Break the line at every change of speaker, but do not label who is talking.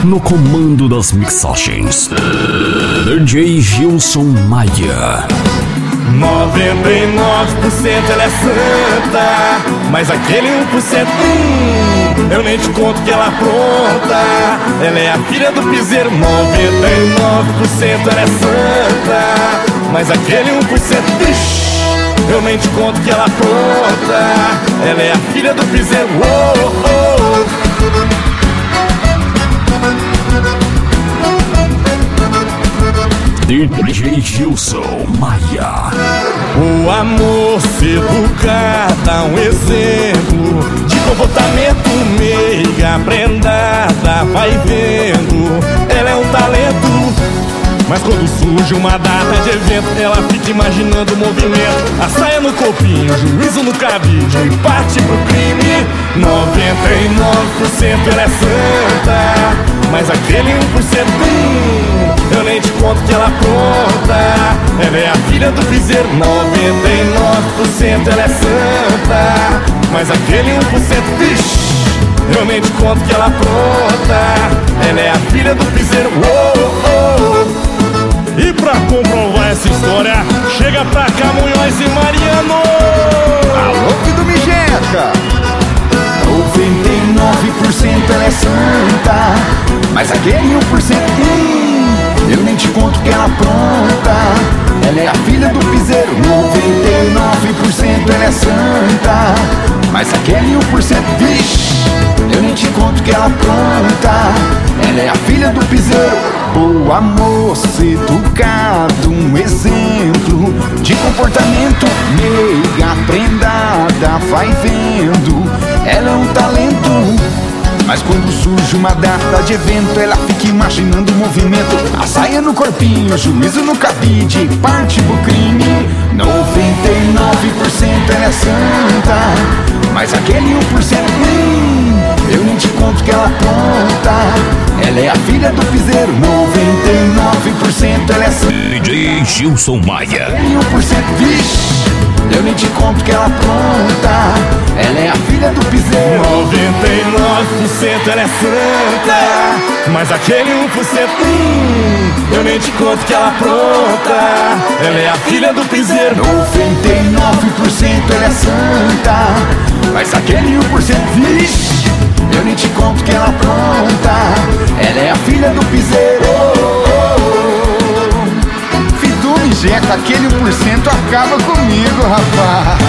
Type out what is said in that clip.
no comando das mixagens, DJ Gilson Maia.
99% ela é santa, mas aquele 1%, eu nem te conto que ela apronta. Ela é a filha do piseiro. 99% ela é santa, mas aquele 1%, eu nem te conto que ela apronta. Ela é a filha do piseiro. Oh, oh.
DJ Gilson Maia.
O amor se educada, um exemplo de comportamento meiga, prendada, vai vendo. Ela é um talento, mas quando surge uma data de evento, ela fica imaginando o movimento. A saia no corpinho, juízo no cabide e parte pro crime. 99% ela é santa, mas aquele 1%, eu nem te conto que ela apronta. Ela é a filha do piseiro. 99% ela é santa, mas aquele 1%, eu nem te conto que ela apronta. Ela é a filha do piseiro. Oh, oh.
E pra comprovar essa história, chega pra cá Munhoz e Mariano.
Alô, filho do Mijeca. 99% ela é santa, mas aquele 1%, eu nem te conto que ela apronta. Ela é a filha do piseiro. 99% ela é santa, mas aquele 1%, eu nem te conto que ela apronta. Ela é a filha do piseiro. Boa moça, educado, um exemplo de comportamento meiga, prendada, vai vendo. Ela é um talento, mas quando surge uma data de evento, ela fica imaginando o movimento. A saia no corpinho, juízo no cabide, parte pro crime. 99% ela é santa, mas aquele 1%, eu nem te conto que ela apronta. Ela é a filha do piseiro. 99% ela é santa,
DJ Gilson Maia.
aquele 1%, eu nem te conto que ela apronta. Ela é a filha do piseiro.
99% ela é santa, mas aquele 1%, eu nem te conto que ela apronta. Ela é a filha do piseiro.
99% ela é santa, mas aquele 1%, eu nem te conto que ela apronta. Ela é a filha do piseiro. Filho do Mijeca, aquele 1% acaba comigo, rapaz.